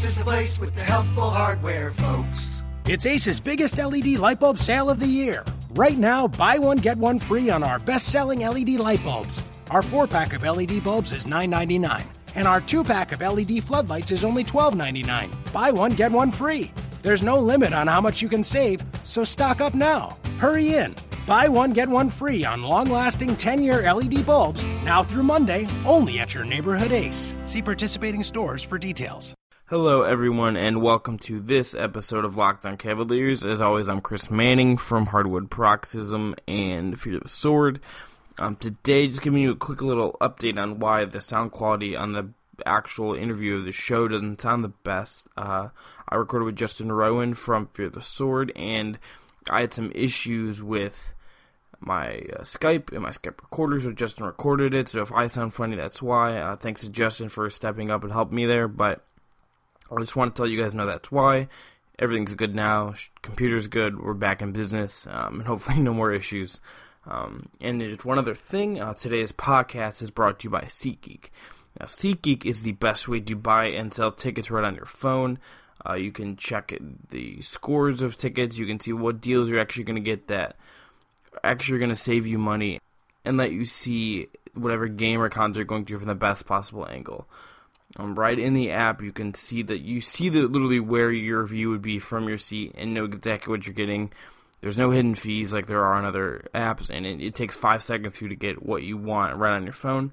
is the place with the helpful hardware, folks. It's Ace's biggest LED light bulb sale of the year. Right now, buy one, get one free on our best-selling LED light bulbs. Our 4-pack of LED bulbs is $9.99, and our 2-pack of LED floodlights is only $12.99. Buy one, get one free. There's no limit on how much you can save, so stock up now. Hurry in. Buy one, get one free on long-lasting 10-year LED bulbs, now through Monday, only at your neighborhood Ace. See participating stores for details. Hello, everyone, and welcome to this episode of Locked On Cavaliers. As always, I'm Chris Manning from Hardwood Paroxysm and Fear the Sword. Today, just giving you a quick little update on why the sound quality on the actual interview of the show doesn't sound the best. I recorded with Justin Rowan from Fear the Sword, and I had some issues with my Skype and my Skype recorder, so Justin recorded it. So if I sound funny, that's why. Thanks to Justin for stepping up and helping me there, but I just want to tell you guys know that's why. Everything's good now. Computer's good. We're back in business, and hopefully no more issues. And just one other thing, today's podcast is brought to you by SeatGeek. Now, SeatGeek is the best way to buy and sell tickets right on your phone. You can check the scores of tickets. You can see what deals you're actually going to get that actually are going to save you money and let you see whatever game or concert you're going to from the best possible angle. Right in the app, you can see that literally where your view would be from your seat and know exactly what you're getting. There's no hidden fees like there are on other apps, and it takes 5 seconds for you to get what you want right on your phone.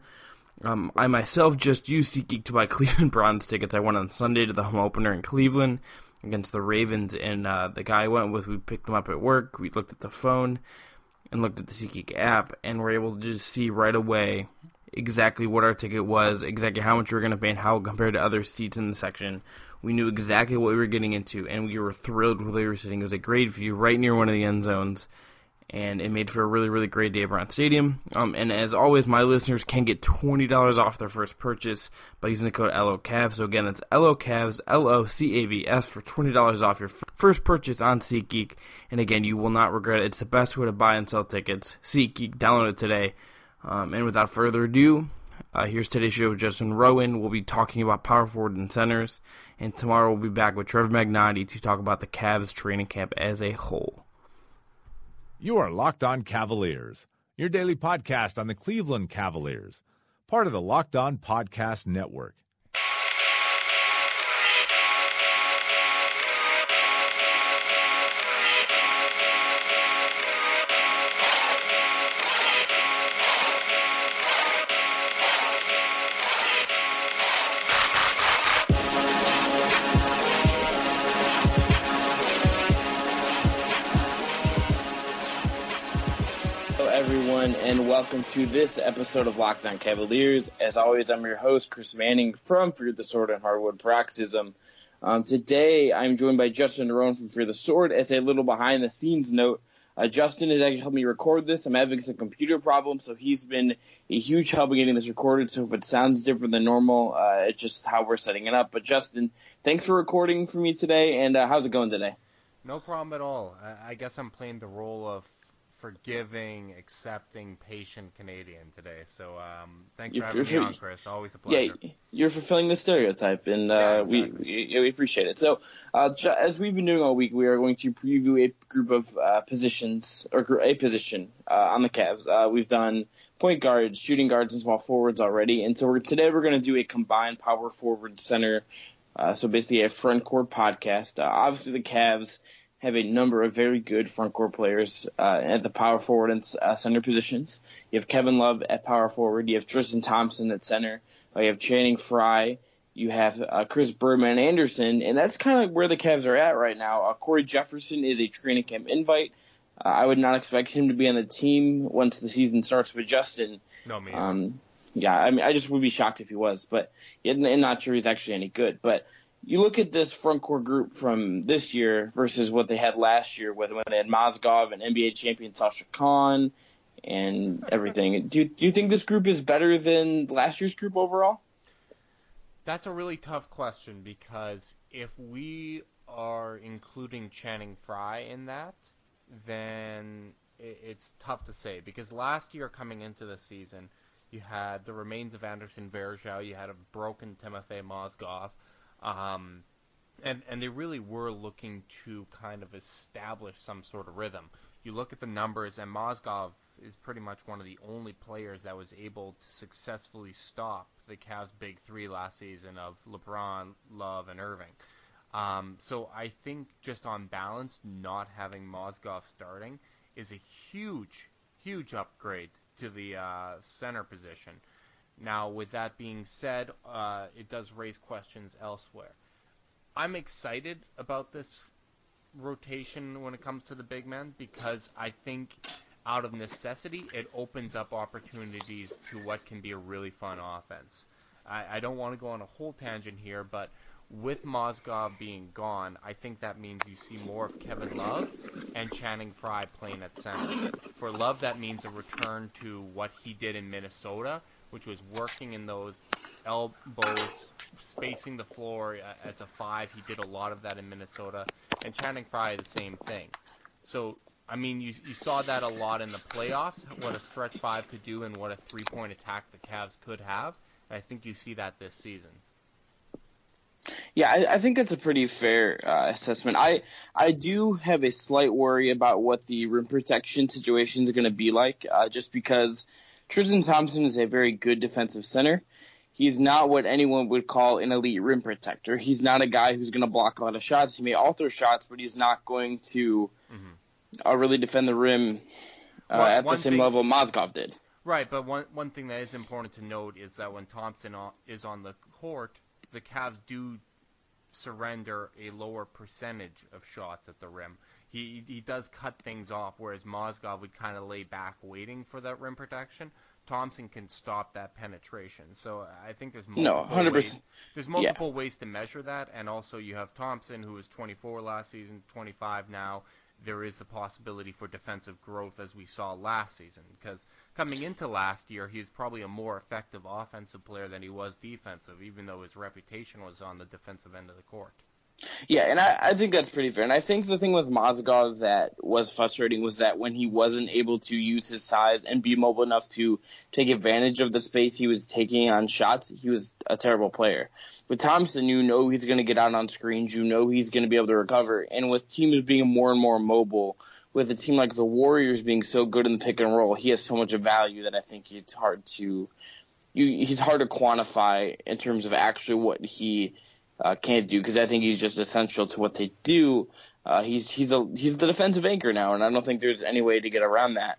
I myself just used SeatGeek to buy Cleveland Browns tickets. I went on Sunday to the home opener in Cleveland against the Ravens, and the guy I went with, we picked him up at work. We looked at the phone and looked at the SeatGeek app, and were able to just see right away exactly what our ticket was, exactly how much we were going to pay, and how compared to other seats in the section. We knew exactly what we were getting into, and we were thrilled with where we were sitting. It was a great view right near one of the end zones, and it made for a really, really great day at Brown Stadium. And as always, my listeners can get $20 off their first purchase by using the code LOCAVS. So again, that's LOCAVS, LOCAVS, for $20 off your first purchase on SeatGeek. And again, you will not regret it. It's the best way to buy and sell tickets. SeatGeek, download it today. And without further ado, here's today's show with Justin Rowan. We'll be talking about power forward and centers. And tomorrow we'll be back with Trevor Magnotti to talk about the Cavs training camp as a whole. You are Locked On Cavaliers, your daily podcast on the Cleveland Cavaliers, part of the Locked On Podcast Network. And welcome to this episode of Locked On Cavaliers. As always, I'm your host, Chris Manning from Fear the Sword and Hardwood Paroxysm. Today, I'm joined by Justin Rowan from Fear the Sword. As a little behind-the-scenes note, Justin has actually helped me record this. I'm having some computer problems, so he's been a huge help in getting this recorded. So if it sounds different than normal, it's just how we're setting it up. But Justin, thanks for recording for me today, and how's it going today? No problem at all. I guess I'm playing the role of forgiving, accepting, patient Canadian today. So thanks for having me on, Chris. Always a pleasure. Yeah, you're fulfilling the stereotype, and exactly. we appreciate it. So as we've been doing all week, we are going to preview a group of positions, or a position on the Cavs. We've done point guards, shooting guards, and small forwards already, and so today we're going to do a combined power forward center, so basically a front court podcast. Obviously, the Cavs have a number of very good front court players at the power forward and center positions. You have Kevin Love at power forward. You have Tristan Thompson at center. You have Channing Frye. You have Chris Birdman Anderson, and that's kind of where the Cavs are at right now. Corey Jefferson is a training camp invite. I would not expect him to be on the team once the season starts with Justin. No, me. Yeah, I mean, I just would be shocked if he was, but I'm not sure he's actually any good. But you look at this front court group from this year versus what they had last year when they had Mozgov and NBA champion Sasha Khan and everything. Do you think this group is better than last year's group overall? That's a really tough question, because if we are including Channing Frye in that, then it's tough to say. Because last year coming into the season, you had the remains of Anderson Varejao, you had a broken Timofey Mozgov, And they really were looking to kind of establish some sort of rhythm. You look at the numbers, and Mozgov is pretty much one of the only players that was able to successfully stop the Cavs' big three last season of LeBron, Love, and Irving. So I think just on balance, not having Mozgov starting is a huge, huge upgrade to the center position. Now, with that being said, it does raise questions elsewhere. I'm excited about this rotation when it comes to the big men because I think out of necessity it opens up opportunities to what can be a really fun offense. I don't want to go on a whole tangent here, but with Mozgov being gone, I think that means you see more of Kevin Love and Channing Frye playing at center. For Love, that means a return to what he did in Minnesota, which was working in those elbows, spacing the floor as a 5. He did a lot of that in Minnesota. And Channing Frye, the same thing. So, I mean, you saw that a lot in the playoffs, what a stretch 5 could do and what a three-point attack the Cavs could have. And I think you see that this season. Yeah, I think that's a pretty fair assessment. I do have a slight worry about what the rim protection situation is going to be like, just because Tristan Thompson is a very good defensive center. He's not what anyone would call an elite rim protector. He's not a guy who's going to block a lot of shots. He may alter shots, but he's not going to really defend the rim at the same level Mozgov did. Right, but one thing that is important to note is that when Thompson is on the court, the Cavs do surrender a lower percentage of shots at the rim. He does cut things off, whereas Mozgov would kind of lay back waiting for that rim protection. Thompson can stop that penetration. So I think there's multiple ways to measure that, and also you have Thompson, who was 24 last season, 25 now. There is a possibility for defensive growth as we saw last season, because coming into last year, he was probably a more effective offensive player than he was defensive, even though his reputation was on the defensive end of the court. Yeah, and I think that's pretty fair. And I think the thing with Mozgov that was frustrating was that when he wasn't able to use his size and be mobile enough to take advantage of the space he was taking on shots, he was a terrible player. With Thompson, you know he's going to get out on screens. You know he's going to be able to recover. And with teams being more and more mobile, with a team like the Warriors being so good in the pick and roll, he has so much of value that I think it's hard to he's hard to quantify in terms of actually what he can't do, because I think he's just essential to what they do. He's the defensive anchor now, and I don't think there's any way to get around that.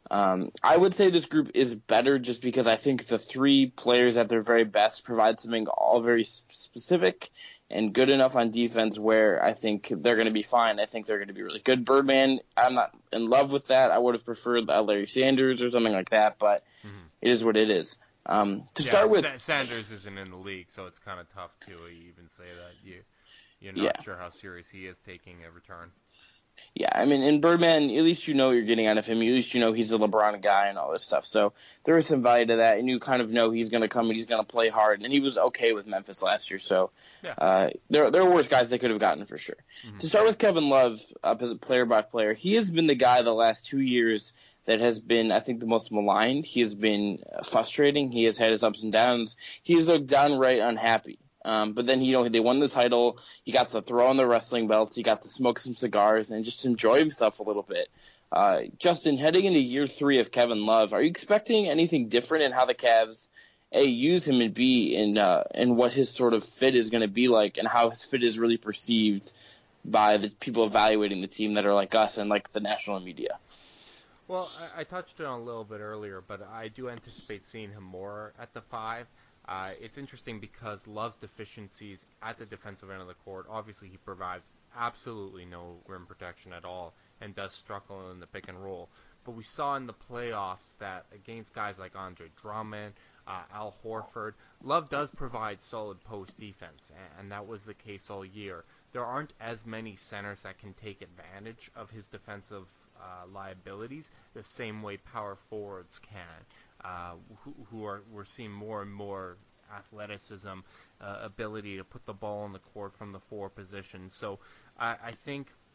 I would say this group is better just because I think the three players at their very best provide something all very specific and good enough on defense where I think they're going to be fine. I think they're going to be really good. Birdman, I'm not in love with that. I would have preferred Larry Sanders or something like that, but it is what it is. Start with Sanders isn't in the league, so it's kind of tough to even say that you're not sure how serious he is taking a return. Yeah, I mean, in Birdman, at least you know you're getting out of him. At least you know he's a LeBron guy and all this stuff. So there is some value to that, and you kind of know he's going to come and he's going to play hard. And he was okay with Memphis last year, so there are worse guys they could have gotten for sure. Mm-hmm. To start with Kevin Love, as a player by player, he has been the guy the last 2 years that has been, I think, the most maligned. He has been frustrating. He has had his ups and downs. He is downright unhappy. But then, they won the title. He got to throw on the wrestling belts. He got to smoke some cigars and just enjoy himself a little bit. Justin, heading into year 3 of Kevin Love, are you expecting anything different in how the Cavs, A, use him, and B, in what his sort of fit is going to be like and how his fit is really perceived by the people evaluating the team that are like us and like the national media? Well, I touched on it a little bit earlier, but I do anticipate seeing him more at the 5. It's interesting because Love's deficiencies at the defensive end of the court, obviously he provides absolutely no rim protection at all and does struggle in the pick and roll. But we saw in the playoffs that against guys like Andre Drummond, Al Horford, Love does provide solid post defense, and that was the case all year. There aren't as many centers that can take advantage of his defensive liabilities the same way power forwards can. We're seeing more and more athleticism, ability to put the ball on the court from the 4 positions. So I think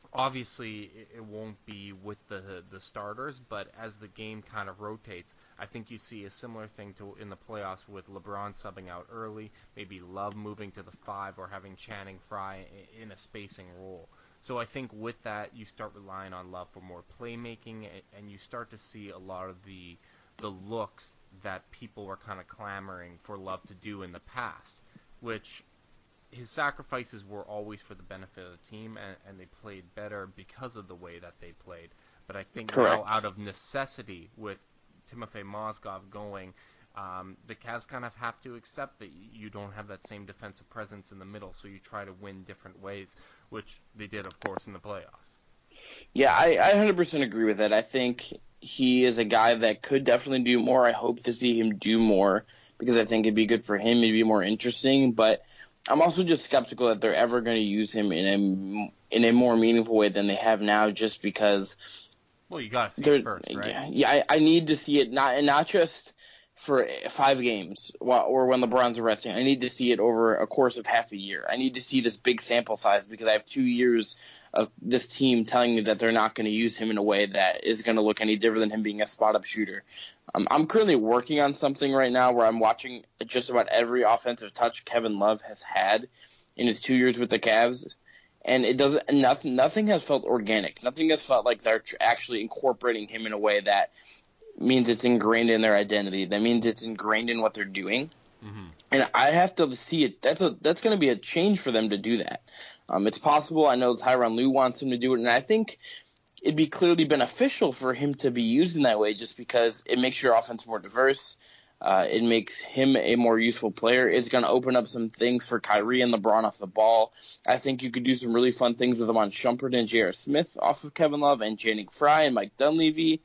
Obviously, it won't be with the starters, but as the game kind of rotates, I think you see a similar thing to in the playoffs with LeBron subbing out early, maybe Love moving to the 5, or having Channing Frye in a spacing role. So I think with that, you start relying on Love for more playmaking, and you start to see a lot of the looks that people were kind of clamoring for Love to do in the past, which his sacrifices were always for the benefit of the team, and they played better because of the way that they played. But I think Correct. now, out of necessity, with Timofey Mozgov going, the Cavs kind of have to accept that you don't have that same defensive presence in the middle, so you try to win different ways, which they did, of course, in the playoffs. Yeah, I 100% agree with that. I think he is a guy that could definitely do more. I hope to see him do more because I think it'd be good for him. It'd be more interesting, but I'm also just skeptical that they're ever going to use him in a more meaningful way than they have now, just because. Well, you got to see it first, right? Yeah, I need to see it not just for 5 games or when LeBron's resting. I need to see it over a course of half a year. I need to see this big sample size because I have 2 years of this team telling me that they're not going to use him in a way that is going to look any different than him being a spot-up shooter. I'm currently working on something right now where I'm watching just about every offensive touch Kevin Love has had in his 2 years with the Cavs. And it doesn't. Nothing has felt organic. Nothing has felt like they're actually incorporating him in a way that means it's ingrained in their identity. That means it's ingrained in what they're doing. Mm-hmm. And I have to see it. That's going to be a change for them to do that. It's possible. I know Tyronn Lue wants him to do it, and I think it'd be clearly beneficial for him to be used in that way, just because it makes your offense more diverse. It makes him a more useful player. It's going to open up some things for Kyrie and LeBron off the ball. I think you could do some really fun things with him on Shumpert and J.R. Smith off of Kevin Love and Channing Frye and Mike Dunleavy.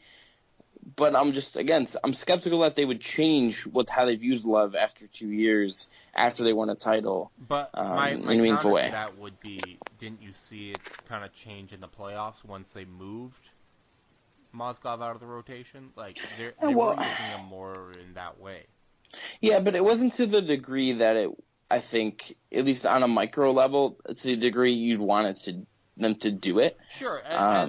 But I'm skeptical that they would change how they've used Love after 2 years after they won a title. But my in a meaningful way. That would be, didn't you see it kind of change in the playoffs once they moved Mozgov out of the rotation? Like they were using him more in that way. Yeah, but it wasn't to the degree that I think, at least on a micro level, to the degree you'd want them to do it. Sure.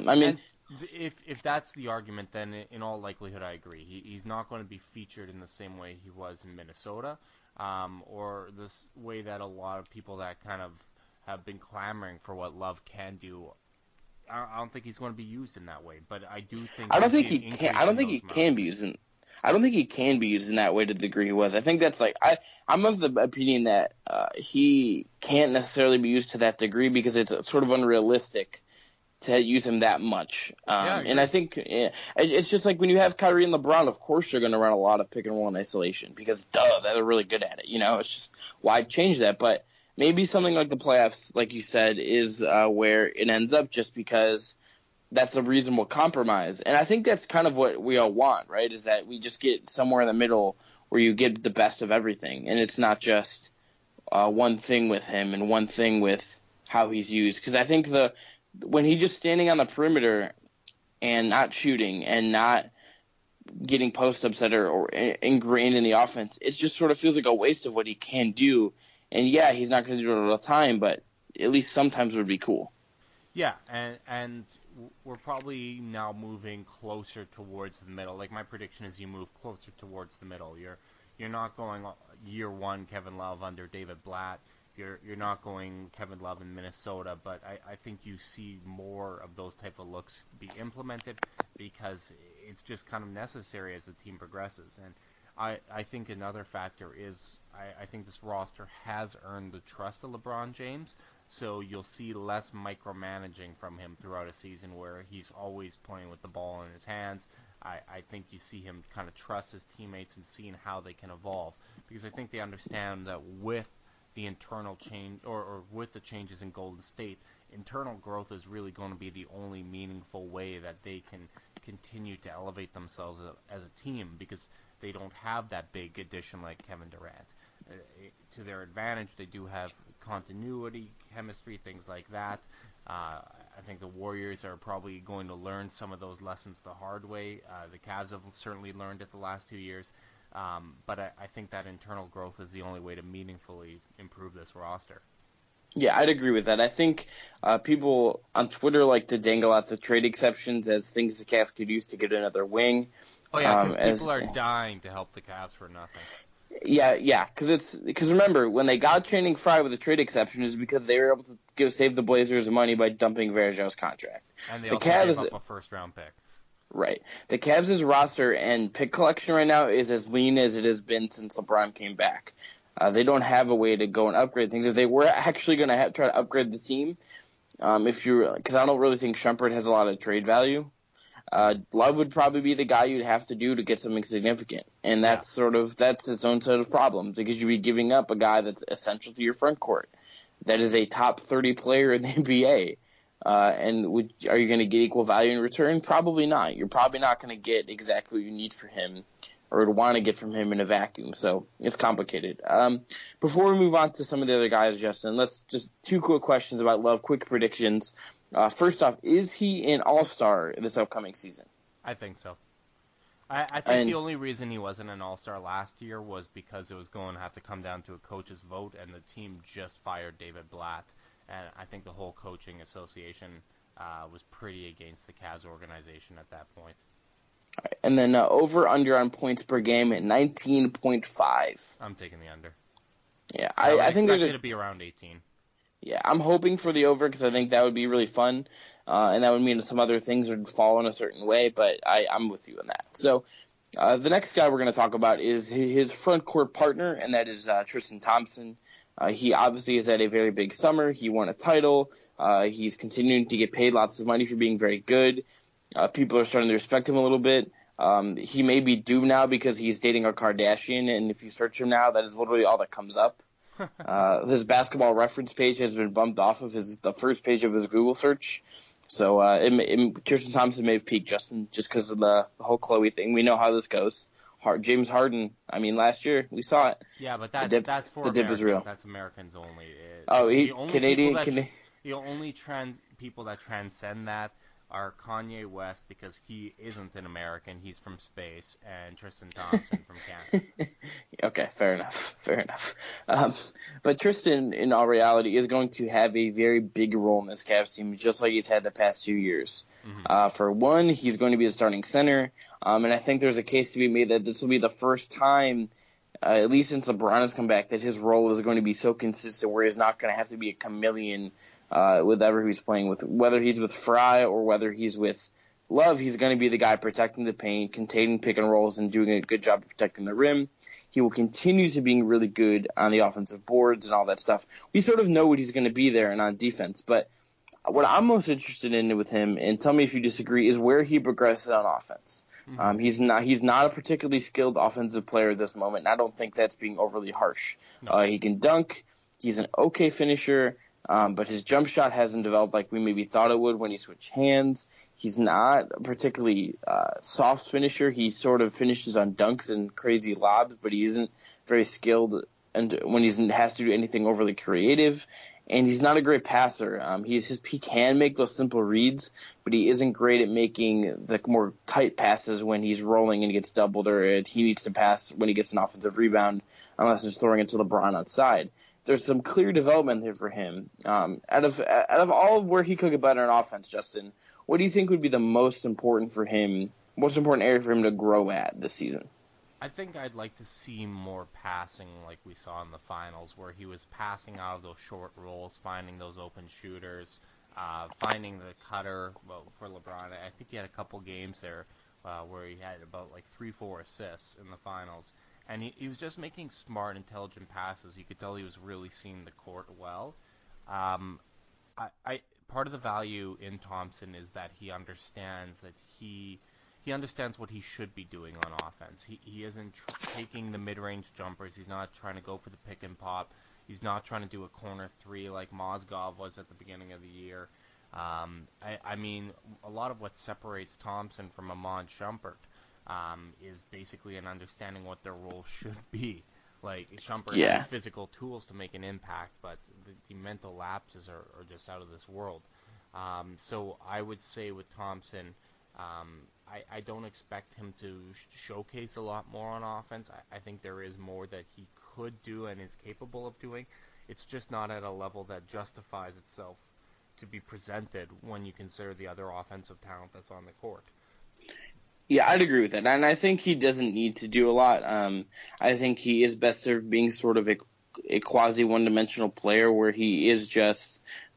If that's the argument, then in all likelihood I agree. He's not going to be featured in the same way he was in Minnesota, or this way that a lot of people that kind of have been clamoring for what Love can do. I don't think he's going to be used in that way, but I do think I don't think he can be used in that way to the degree he was. I think that's I'm of the opinion that he can't necessarily be used to that degree because it's sort of unrealistic to use him that much. And I think it's just like when you have Kyrie and LeBron, of course you're going to run a lot of pick and roll in isolation because they're really good at it. It's just why change that? But maybe something like the playoffs, like you said, is where it ends up just because that's a reasonable compromise. And I think that's kind of what we all want, right, is that we just get somewhere in the middle where you get the best of everything. And it's not just one thing with him and one thing with how he's used. Because I think when he's just standing on the perimeter and not shooting and not getting post-ups that are ingrained in the offense, it just sort of feels like a waste of what he can do. And, yeah, he's not going to do it all the time, but at least sometimes it would be cool. Yeah, and we're probably now moving closer towards the middle. Like, my prediction is you move closer towards the middle. You're not going year one Kevin Love under David Blatt. You're not going Kevin Love in Minnesota, but I think you see more of those type of looks be implemented because it's just kind of necessary as the team progresses. And I think another factor is I think this roster has earned the trust of LeBron James, so you'll see less micromanaging from him throughout a season where he's always playing with the ball in his hands. I think you see him kind of trust his teammates and seeing how they can evolve because I think they understand that with the internal change or with the changes in Golden State, internal growth is really going to be the only meaningful way that they can continue to elevate themselves as a team because they don't have that big addition like Kevin Durant. To their advantage, they do have continuity, chemistry, things like that. I think the Warriors are probably going to learn some of those lessons the hard way. The Cavs have certainly learned it the last 2 years. But I think that internal growth is the only way to meaningfully improve this roster. Yeah, I'd agree with that. I think people on Twitter like to dangle lots of trade exceptions as things the Cavs could use to get another wing. Oh yeah, because people are dying to help the Cavs for nothing. Yeah, because remember when they got Channing Frye with a trade exception is because they were able to save the Blazers money by dumping Varejão's contract. And they also gave up a first-round pick. Right. The Cavs' roster and pick collection right now is as lean as it has been since LeBron came back. They don't have a way to go and upgrade things. If they were actually going to try to upgrade the team, because I don't really think Shumpert has a lot of trade value, Love would probably be the guy you'd have to do to get something significant, and that's its own set of problems because you'd be giving up a guy that's essential to your front court, that is a top 30 player in the NBA. Are you going to get equal value in return? Probably not. You're probably not going to get exactly what you need for him or would want to get from him in a vacuum. So it's complicated. Before we move on to some of the other guys, Justin, let's just 2 quick questions about Love, quick predictions. First off, is he an all-star this upcoming season? I think so. I think the only reason he wasn't an all-star last year was because it was going to have to come down to a coach's vote, and the team just fired David Blatt. And I think the whole coaching association was pretty against the Cavs organization at that point. All right. And then over-under on points per game at 19.5. I'm taking the under. Yeah, I think there's going to be around 18. Yeah, I'm hoping for the over because I think that would be really fun, and that would mean some other things would fall in a certain way, but I'm with you on that. So the next guy we're going to talk about is his front court partner, and that is Tristan Thompson. He obviously has had a very big summer. He won a title. He's continuing to get paid lots of money for being very good. People are starting to respect him a little bit. He may be doomed now because he's dating a Kardashian, and if you search him now, that is literally all that comes up. His basketball reference page has been bumped off of the first page of his Google search. So Tristan Thompson may have peaked, Justin, just because of the whole Chloe thing. We know how this goes. James Harden, last year we saw it. Yeah, but that's for the Americans. dip is real. That's Americans only. Canadian. The only people that transcend that are Kanye West because he isn't an American, he's from space, and Tristan Thompson from Canada. Okay, fair enough. But Tristan, in all reality, is going to have a very big role in this Cavs team, just like he's had the past 2 years. Mm-hmm. For one, he's going to be the starting center, and I think there's a case to be made that this will be the first time, at least since LeBron has come back, that his role is going to be so consistent where he's not going to have to be a chameleon whatever he's playing with. Whether he's with Frye or whether he's with Love, he's going to be the guy protecting the paint, containing pick and rolls, and doing a good job of protecting the rim. He will continue to being really good on the offensive boards and all that stuff. We sort of know what he's going to be there and on defense, but what I'm most interested in with him, and tell me if you disagree, is where he progresses on offense. Mm-hmm. He's not a particularly skilled offensive player at this moment, and I don't think that's being overly harsh. No. He can dunk. He's an okay finisher. But his jump shot hasn't developed like we maybe thought it would when he switched hands. He's not a particularly soft finisher. He sort of finishes on dunks and crazy lobs, but he isn't very skilled and when he has to do anything overly creative. And he's not a great passer. He can make those simple reads, but he isn't great at making the more tight passes when he's rolling and gets doubled, or he needs to pass when he gets an offensive rebound, unless he's throwing it to LeBron outside. There's some clear development there for him. Out of all of where he could get better in offense, Justin, what do you think would be the most important area for him to grow at this season? I think I'd like to see more passing like we saw in the finals, where he was passing out of those short rolls, finding those open shooters, finding the cutter. Well, for LeBron, I think he had a couple games there where he had about 3-4 assists in the finals. And he was just making smart, intelligent passes. You could tell he was really seeing the court well. Part of the value in Thompson is that he understands what he should be doing on offense. He isn't taking the mid-range jumpers. He's not trying to go for the pick and pop. He's not trying to do a corner three like Mozgov was at the beginning of the year. A lot of what separates Thompson from Iman Shumpert is basically an understanding what their role should be. Like, Shumpert has physical tools to make an impact, but the mental lapses are just out of this world. So I would say with Thompson, I don't expect him to showcase a lot more on offense. I think there is more that he could do and is capable of doing. it's just not at a level that justifies itself to be presented when you consider the other offensive talent that's on the court. Yeah, I'd agree with that, and I think he doesn't need to do a lot. I think he is best served being sort of a quasi one-dimensional player where he is just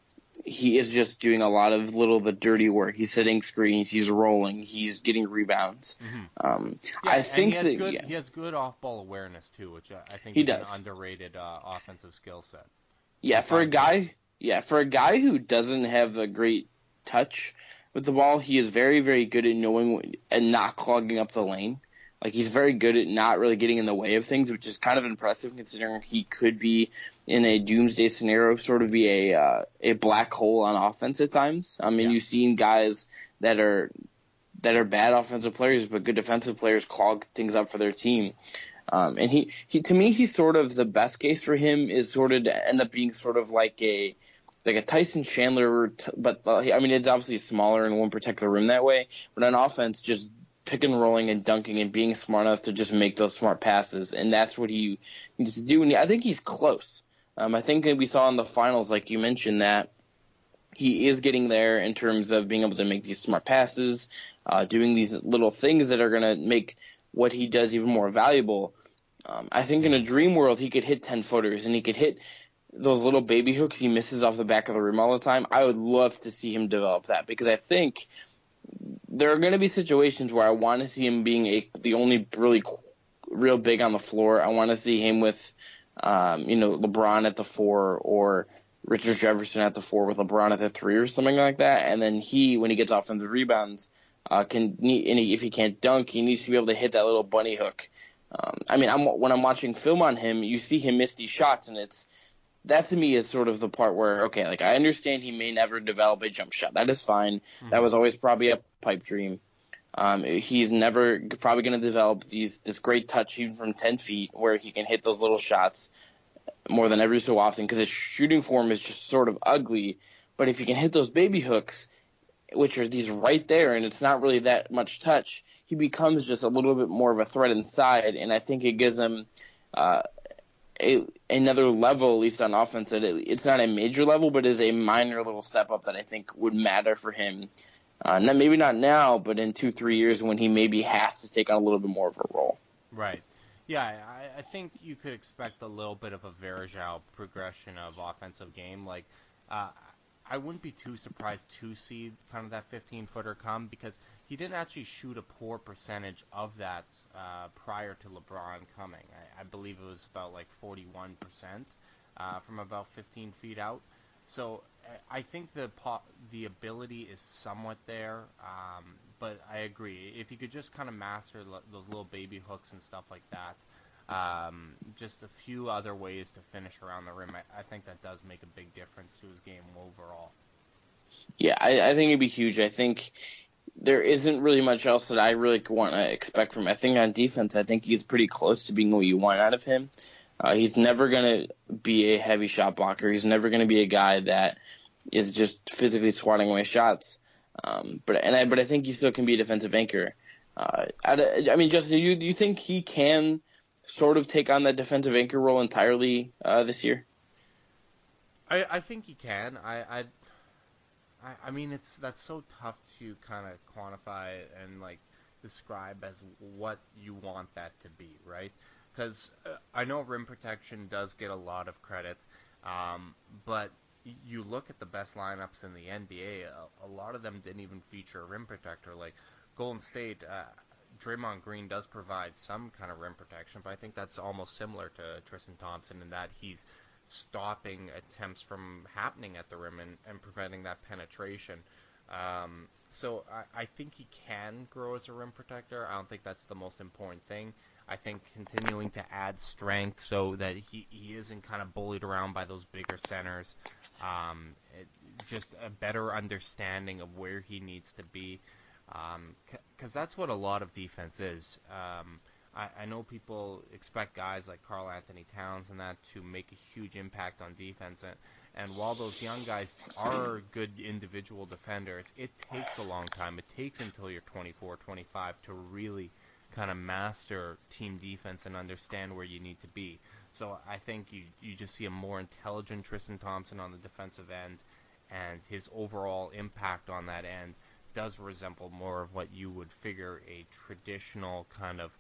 doing a lot of the dirty work. He's setting screens, he's rolling, he's getting rebounds. I think he has good off-ball awareness too, which I think is an underrated offensive skill set. Yeah, for a guy who doesn't have a great touch with the ball, he is very, very good at knowing and not clogging up the lane. Like, he's very good at not really getting in the way of things, which is kind of impressive considering he could be in a doomsday scenario, sort of be a black hole on offense at times. I mean, You've seen guys that are bad offensive players, but good defensive players clog things up for their team. And he to me, he's sort of the best case for him is sort of to end up being sort of like a Tyson Chandler, but I mean, it's obviously smaller and won't protect the rim that way. But on offense, just pick and rolling and dunking and being smart enough to just make those smart passes, and that's what he needs to do. And I think he's close. I think we saw in the finals, like you mentioned, that he is getting there in terms of being able to make these smart passes, doing these little things that are going to make what he does even more valuable. I think in a dream world, he could hit 10-footers, and he could hit those little baby hooks he misses off the back of the rim all the time. I would love to see him develop that, because I think there are going to be situations where I want to see him being the only really real big on the floor. I want to see him with, LeBron at the 4 or Richard Jefferson at the 4 with LeBron at the 3 or something like that. And then when he gets offensive rebounds, if he can't dunk, he needs to be able to hit that little bunny hook. When I'm watching film on him, you see him miss these shots, and that to me is sort of the part where, okay, like, I understand he may never develop a jump shot. That is fine. Mm-hmm. That was always probably a pipe dream. He's never probably going to develop this great touch even from 10 feet where he can hit those little shots more than every so often, because his shooting form is just sort of ugly. But if he can hit those baby hooks, which are these right there, and it's not really that much touch, he becomes just a little bit more of a threat inside, and I think it gives him another level, at least on offense. It's not a major level, but is a minor little step up that I think would matter for him. Maybe not now, but in 2-3 years when he maybe has to take on a little bit more of a role. Right. Yeah, I think you could expect a little bit of a Varejao progression of offensive game. Like, I wouldn't be too surprised to see kind of that 15-footer come, because he didn't actually shoot a poor percentage of that prior to LeBron coming. I believe it was about like 41% from about 15 feet out. So I think the ability is somewhat there, but I agree. If you could just kind of master those little baby hooks and stuff like that, just a few other ways to finish around the rim, I think that does make a big difference to his game overall. Yeah, I think it'd be huge. I think there isn't really much else that I really want to expect from him. I think on defense, I think he's pretty close to being what you want out of him. He's never going to be a heavy shot blocker. He's never going to be a guy that is just physically swatting away shots. But I think he still can be a defensive anchor. Justin, do you think he can sort of take on that defensive anchor role entirely this year? I think he can. I mean, that's so tough to kind of quantify and like describe as what you want that to be, right? Because I know rim protection does get a lot of credit, but you look at the best lineups in the NBA, a lot of them didn't even feature a rim protector. Like Golden State, Draymond Green does provide some kind of rim protection, but I think that's almost similar to Tristan Thompson in that he's stopping attempts from happening at the rim and preventing that penetration. So I think he can grow as a rim protector. I don't think that's the most important thing. I think continuing to add strength so that he isn't kind of bullied around by those bigger centers. Just a better understanding of where he needs to be. Because that's what a lot of defense is. I know people expect guys like Karl Anthony Towns and that to make a huge impact on defense. And while those young guys are good individual defenders, it takes a long time. It takes until you're 24, 25 to really kind of master team defense and understand where you need to be. So I think you just see a more intelligent Tristan Thompson on the defensive end, and his overall impact on that end does resemble more of what you would figure a traditional kind of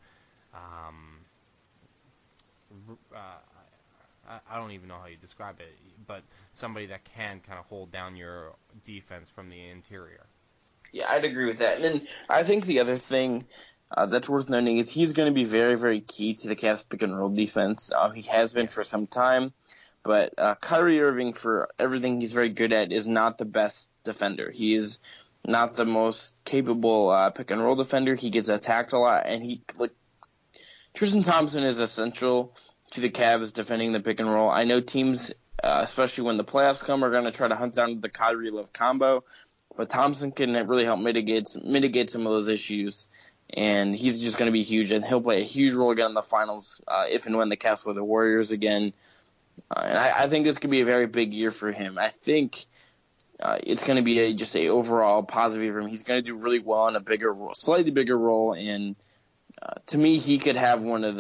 I don't even know how you describe it, but somebody that can kind of hold down your defense from the interior. Yeah, I'd agree with that. And then I think the other thing that's worth noting is he's going to be very, very key to the Cavs pick and roll defense. He has been for some time, but Kyrie Irving, for everything he's very good at, is not the best defender. He is not the most capable pick and roll defender. He gets attacked a lot, and Tristan Thompson is essential to the Cavs defending the pick and roll. I know teams, especially when the playoffs come, are going to try to hunt down the Kyrie Love combo, but Thompson can really help mitigate some of those issues, and he's just going to be huge, and he'll play a huge role again in the finals if and when the Cavs play the Warriors again. And I think this could be a very big year for him. I think it's going to be just a overall positive for him. He's going to do really well in a slightly bigger role, and to me, he could have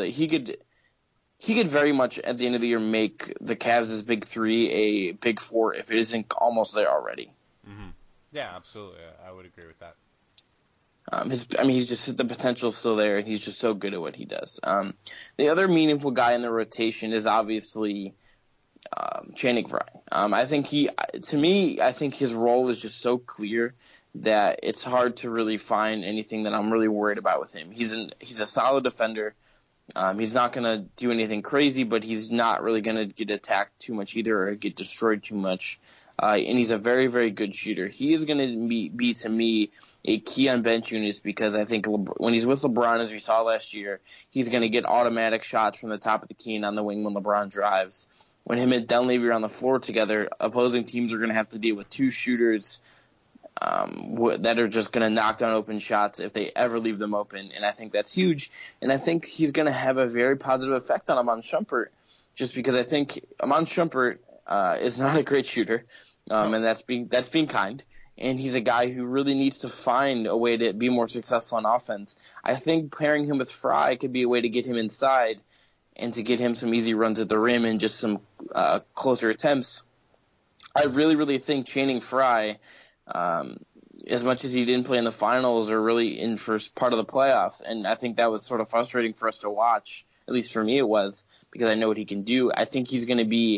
he could very much at the end of the year make the Cavs' big three a big four if it isn't almost there already. Mm-hmm. Yeah, absolutely. I would agree with that. He's just the potential's still there, and he's just so good at what he does. The other meaningful guy in the rotation is obviously Channing Frye. I think his role is just so clear that it's hard to really find anything that I'm really worried about with him. He's a solid defender. He's not going to do anything crazy, but he's not really going to get attacked too much either or get destroyed too much. And he's a very, very good shooter. He is going to be, to me, a key on bench units because I think when he's with LeBron, as we saw last year, he's going to get automatic shots from the top of the key and on the wing when LeBron drives. When him and Dunleavy are on the floor together, opposing teams are going to have to deal with two shooters that are just going to knock down open shots if they ever leave them open, and I think that's huge. And I think he's going to have a very positive effect on Iman Shumpert, just because I think Iman Shumpert is not a great shooter, and that's being kind. And he's a guy who really needs to find a way to be more successful on offense. I think pairing him with Frye could be a way to get him inside and to get him some easy runs at the rim and just some closer attempts. I really, really think Channing Frye, as much as he didn't play in the finals or really in first part of the playoffs, and I think that was sort of frustrating for us to watch, at least for me it was, because I know what he can do. I think there's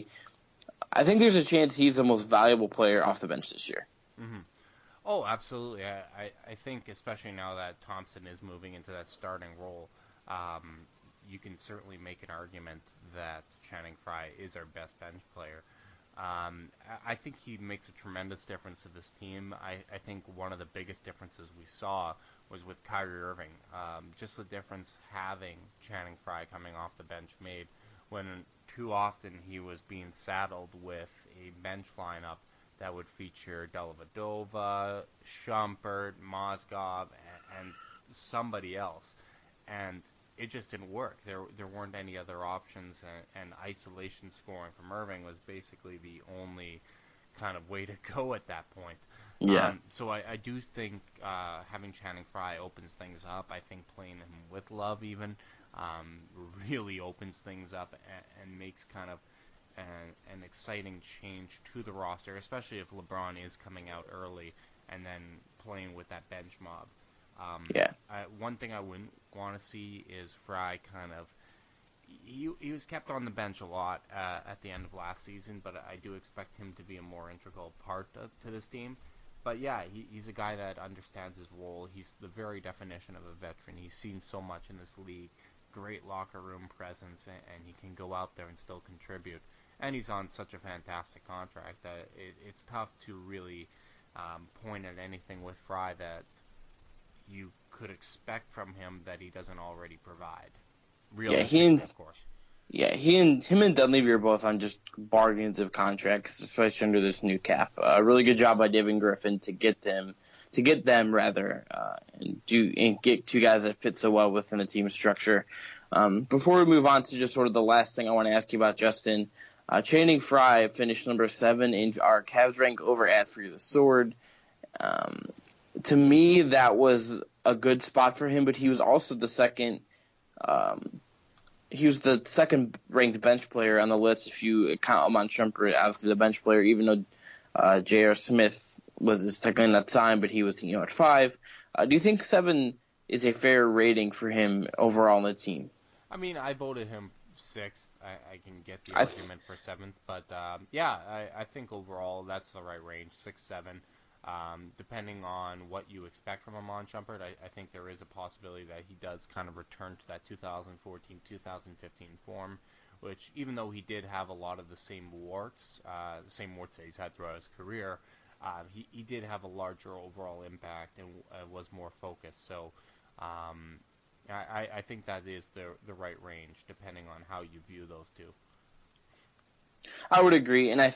a chance he's the most valuable player off the bench this year. Mm-hmm. Oh, absolutely. I think especially now that Thompson is moving into that starting role, you can certainly make an argument that Channing Frye is our best bench player. I think he makes a tremendous difference to this team. I think one of the biggest differences we saw was with Kyrie Irving. Just the difference having Channing Frye coming off the bench made when too often he was being saddled with a bench lineup that would feature Dellavedova, Shumpert, Mozgov, and somebody else. And it just didn't work. There weren't any other options, and isolation scoring from Irving was basically the only kind of way to go at that point. Yeah. So I do think having Channing Frye opens things up. I think playing him with Love even really opens things up and makes kind of an exciting change to the roster, especially if LeBron is coming out early and then playing with that bench mob. One thing I wouldn't want to see is Frye kind of he was kept on the bench a lot at the end of last season, but I do expect him to be a more integral part to this team. But yeah, he's a guy that understands his role. He's the very definition of a veteran. He's seen so much in this league, great locker room presence, and he can go out there and still contribute. And he's on such a fantastic contract that it's tough to really point at anything with Frye that you could expect from him that he doesn't already provide. Of course. Yeah, him and Dunleavy are both on just bargains of contracts, especially under this new cap. A really good job by David Griffin to get them and get two guys that fit so well within the team structure. Before we move on to just sort of the last thing I want to ask you about, Justin, Channing Frye finished number 7 in our Cavs rank over at Free the Sword. To me, that was a good spot for him, but he was also the second he was the second-ranked bench player on the list if you count Iman Shumpert as the bench player, even though J.R. Smith was technically not signed, but he was at 5. Do you think 7 is a fair rating for him overall on the team? I mean, I voted him 6th. I can get the argument for 7th, but I think overall that's the right range, 6-7. Depending on what you expect from Iman Shumpert, I think there is a possibility that he does kind of return to that 2014-2015 form, which even though he did have a lot of the same warts that he's had throughout his career, he did have a larger overall impact and was more focused. So I think that is the right range, depending on how you view those two. I would agree, and I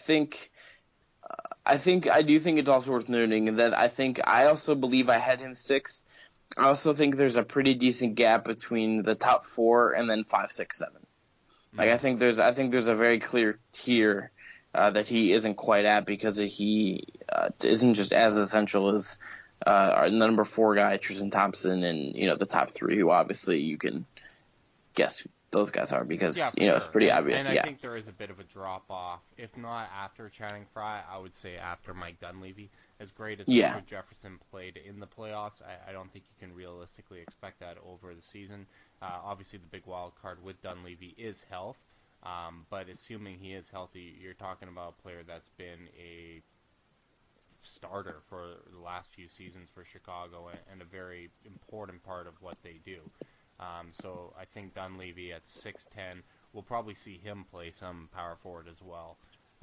do think it's also worth noting that I also believe I had him 6th. I also think there's a pretty decent gap between the top 4 and then 5, 6, 7. Like I think there's a very clear tier that he isn't quite at because he isn't just as essential as our number 4 guy Tristan Thompson and the top 3 who obviously you can guess who those guys are because sure. It's pretty obvious. And I think there is a bit of a drop off, if not after Channing Frye, I would say after Mike Dunleavy. As great as Richard Jefferson played in the playoffs, I don't think you can realistically expect that over the season. Obviously, the big wild card with Dunleavy is health, but assuming he is healthy, you're talking about a player that's been a starter for the last few seasons for Chicago and a very important part of what they do. So I think Dunleavy at 6'10", we'll probably see him play some power forward as well.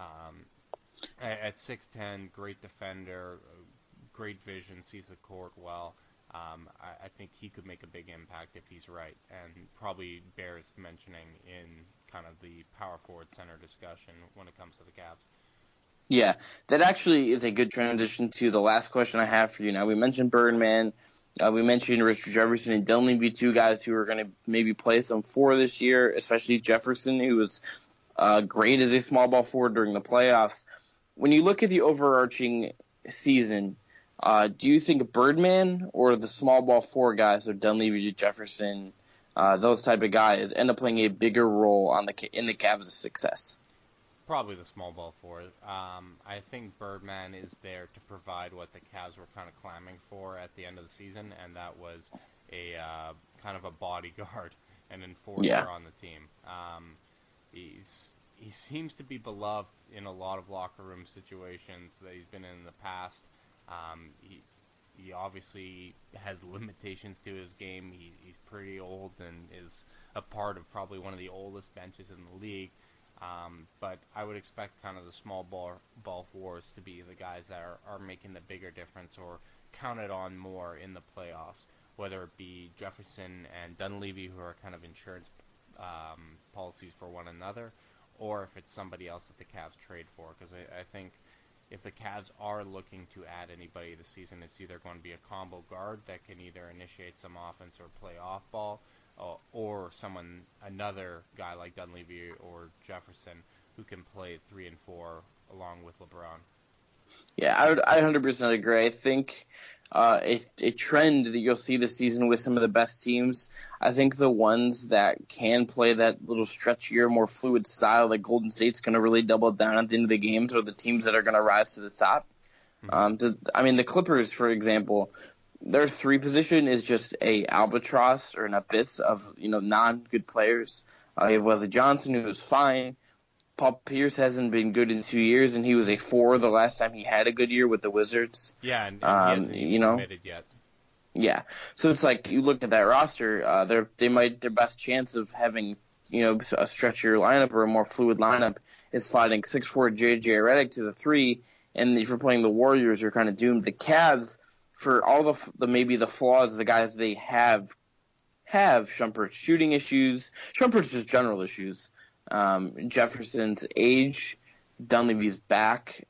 At 6'10", great defender, great vision, sees the court well. I think he could make a big impact if he's right, and probably bears mentioning in kind of the power forward center discussion when it comes to the Cavs. Yeah, that actually is a good transition to the last question I have for you. Now, we mentioned Birdman. We mentioned Richard Jefferson and Dunleavy, 2 guys who are going to maybe play some 4 this year, especially Jefferson, who was great as a small ball forward during the playoffs. When you look at the overarching season, do you think Birdman or the small ball 4 guys, so Dunleavy, Jefferson, those type of guys, end up playing a bigger role in the Cavs' success? Probably the small ball 4. I think Birdman is there to provide what the Cavs were kind of clamming for at the end of the season, and that was a kind of a bodyguard, an enforcer on the team. He seems to be beloved in a lot of locker room situations that he's been in the past. He obviously has limitations to his game. He's pretty old and is a part of probably one of the oldest benches in the league. But I would expect kind of the small ball forwards to be the guys that are making the bigger difference or counted on more in the playoffs, whether it be Jefferson and Dunleavy, who are kind of insurance policies for one another, or if it's somebody else that the Cavs trade for. Because I think if the Cavs are looking to add anybody this season, it's either going to be a combo guard that can either initiate some offense or play off ball, or another guy like Dunleavy or Jefferson who can play 3 and 4 along with LeBron. Yeah, I 100% agree. I think a trend that you'll see this season with some of the best teams, I think the ones that can play that little stretchier, more fluid style that Golden State's going to really double down at the end of the games are the teams that are going to rise to the top. Mm-hmm. The Clippers, for example, their 3 position is just a albatross or an abyss of non-good players. You have Wesley Johnson, who was fine. Paul Pierce hasn't been good in 2 years, and he was a 4 the last time he had a good year with the Wizards. Yeah, and he hasn't even committed yet. Yeah, so it's like you look at that roster, their best chance of having a stretchier lineup or a more fluid lineup is sliding 6'4" J.J. Redick to the 3, and if you're playing the Warriors, you're kind of doomed. The Cavs, for all the maybe the flaws, the guys they have Shumpert's shooting issues, Shumpert's just general issues. Jefferson's age, Dunleavy's back,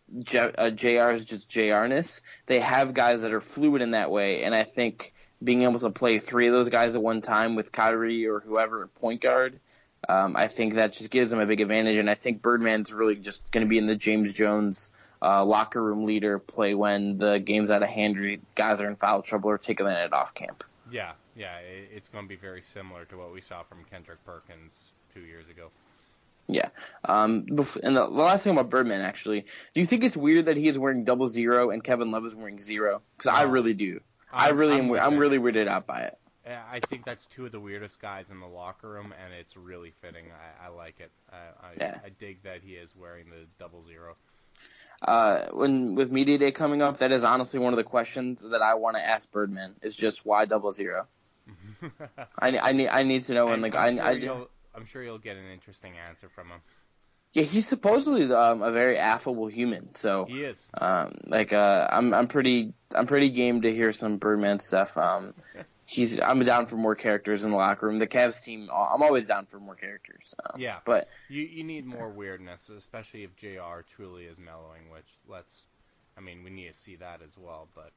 JR's just JRness. They have guys that are fluid in that way, and I think being able to play 3 of those guys at one time with Kyrie or whoever at point guard, I think that just gives them a big advantage, and I think Birdman's really just going to be in the James Jones locker room leader play when the game's out of hand or guys are in foul trouble or taking that off camp. Yeah, it's going to be very similar to what we saw from Kendrick Perkins 2 years ago. Yeah. And the last thing about Birdman, actually, do you think it's weird that he is wearing 00 and Kevin Love is wearing 0? Because I really do. I'm really weirded out by it. I think that's two of the weirdest guys in the locker room, and it's really fitting. I like it. I dig that he is wearing the 00. With Media Day coming up, that is honestly one of the questions that I want to ask Birdman, is just why 00? I need to know. I'm sure you'll get an interesting answer from him. Yeah, he's supposedly a very affable human. So he is. I'm pretty game to hear some Birdman stuff. I'm down for more characters in the locker room. The Cavs team, I'm always down for more characters. Yeah, but you need more weirdness, especially if JR truly is mellowing. We need to see that as well. But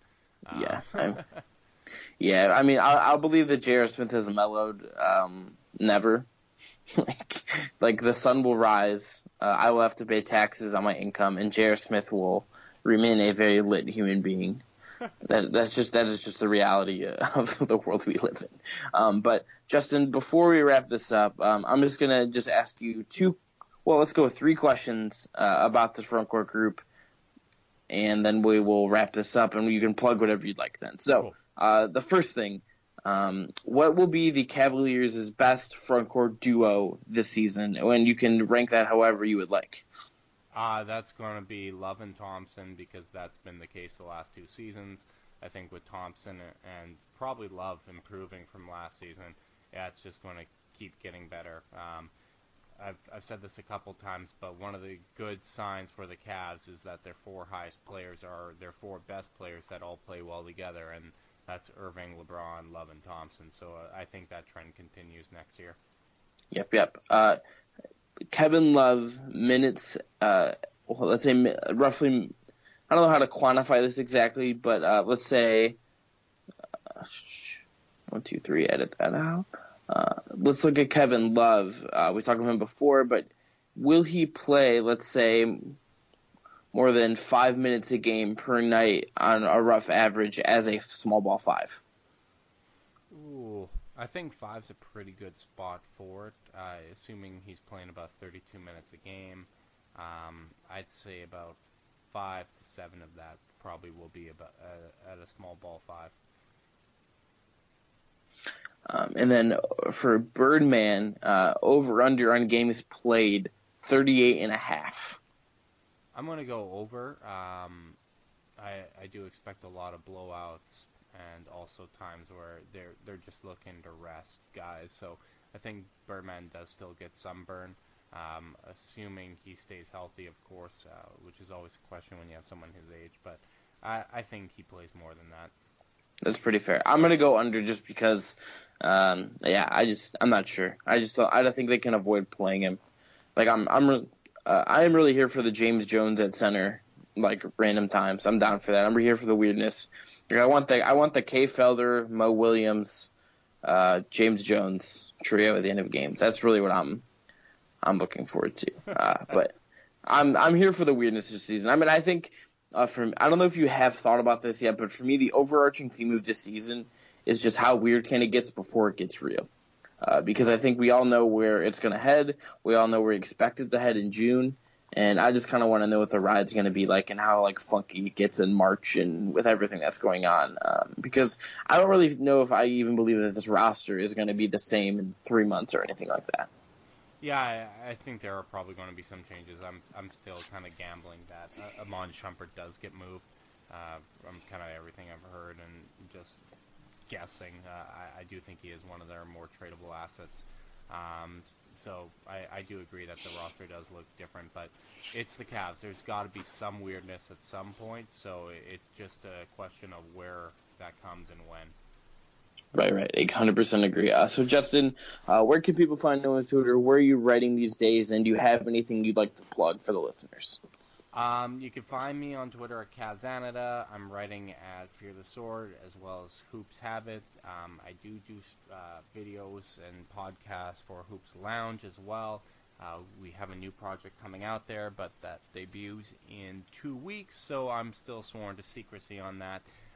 I'll believe that J.R. Smith has mellowed. Never. like the sun will rise. I will have to pay taxes on my income, and J.R. Smith will remain a very lit human being. That is just the reality of the world we live in. But Justin, before we wrap this up, I'm just gonna ask you let's go with 3 questions about this front court group, and then we will wrap this up, and you can plug whatever you'd like then. So, the first thing, what will be the Cavaliers' best front court duo this season? And you can rank that however you would like. That's going to be Love and Thompson, because that's been the case the last 2 seasons. I think with Thompson and probably Love improving from last season, it's just going to keep getting better. I've said this a couple times, but one of the good signs for the Cavs is that their 4 highest players are their 4 best players that all play well together, and that's Irving, LeBron, Love, and Thompson. So I think that trend continues next year. Yep. Kevin Love minutes, let's say roughly, I don't know how to quantify this exactly, but let's say 1, 2, 3, edit that out. Let's look at Kevin Love. We talked about him before, but will he play, let's say, more than 5 minutes a game per night on a rough average as a small ball 5? Ooh, I think 5's a pretty good spot for it, assuming he's playing about 32 minutes a game. I'd say about 5 to 7 of that probably will be about at a small ball 5. And then for Birdman, over-under on games played, 38.5. I'm going to go over. I do expect a lot of blowouts and also times where they're just looking to rest guys. So I think Birdman does still get some burn, assuming he stays healthy, of course, which is always a question when you have someone his age. But I think he plays more than that. That's pretty fair. I'm gonna go under just because, I'm not sure. I don't think they can avoid playing him. Like I am really here for the James Jones at center, like random times. I'm down for that. I'm here for the weirdness. Like, I want the Kay Felder, Mo Williams, James Jones trio at the end of games. That's really what I'm looking forward to. But I'm here for the weirdness this season. I mean, I think I don't know if you have thought about this yet, but for me, the overarching theme of this season is just how weird Kenny gets before it gets real. Because I think we all know where it's going to head. We all know where we expect it to head in June. And I just kind of want to know what the ride's going to be like and how funky it gets in March and with everything that's going on. Because I don't really know if I even believe that this roster is going to be the same in 3 months or anything like that. Yeah, I think there are probably going to be some changes. I'm still kind of gambling that Amon Shumpert does get moved from kind of everything I've heard and just guessing. I do think he is one of their more tradable assets. So I do agree that the roster does look different, but it's the Cavs. There's got to be some weirdness at some point, so it's just a question of where that comes and when. Right. 100% agree. So, Justin, where can people find you on Twitter? Where are you writing these days? And do you have anything you'd like to plug for the listeners? You can find me on Twitter at CavsAnada. I'm writing at Fear the Sword as well as Hoops Habit. I do videos and podcasts for Hoops Lounge as well. We have a new project coming out there, but that debuts in 2 weeks, so I'm still sworn to secrecy on that.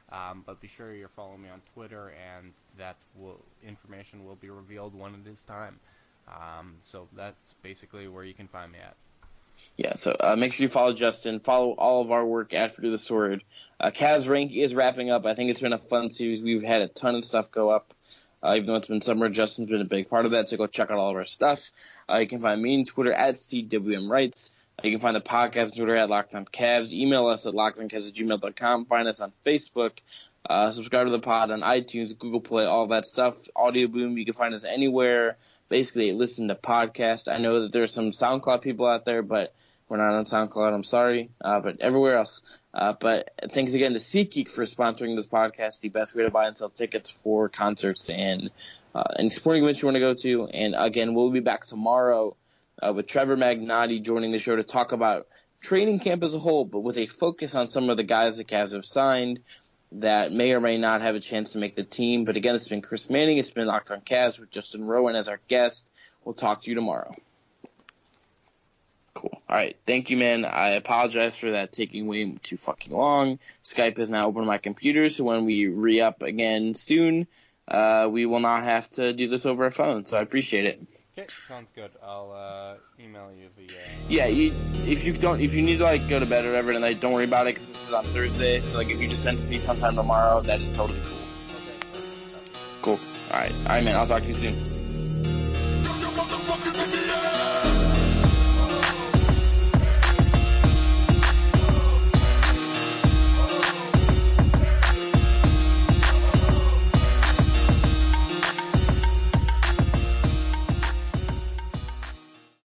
But be sure you're following me on Twitter, and that information will be revealed when it is time. So that's basically where you can find me at. Yeah, so make sure you follow Justin. Follow all of our work at Through the Sword. Cavs Rank is wrapping up. I think it's been a fun series. We've had a ton of stuff go up. Even though it's been summer, Justin's been a big part of that, so go check out all of our stuff. You can find me on Twitter at CWMWrites. You can find the podcast on Twitter at LockedOnCavs. Email us at LockedOnCavs@gmail.com. Find us on Facebook. Subscribe to the pod on iTunes, Google Play, all that stuff. Audio Boom, you can find us anywhere. Basically, listen to podcasts. I know that there's some SoundCloud people out there, but we're not on SoundCloud. I'm sorry. But everywhere else. But thanks again to SeatGeek for sponsoring this podcast, the best way to buy and sell tickets for concerts and any sporting events you want to go to. And again, we'll be back tomorrow with Trevor Magnotti joining the show to talk about training camp as a whole, but with a focus on some of the guys the Cavs have signed that may or may not have a chance to make the team. But again, it's been Chris Manning. It's been Locked on Cavs with Justin Rowan as our guest. We'll talk to you tomorrow. Cool. All right. Thank you, man. I apologize for that taking way too fucking long. Skype is now open on my computer, so when we re-up again soon, we will not have to do this over a phone. So I appreciate it. Okay, sounds good. I'll email you the. Yeah, if you need to go to bed or whatever tonight, don't worry about it because this is on Thursday. So if you just send it to me sometime tomorrow, that is totally cool. Okay. Cool. All right, man. I'll talk to you soon.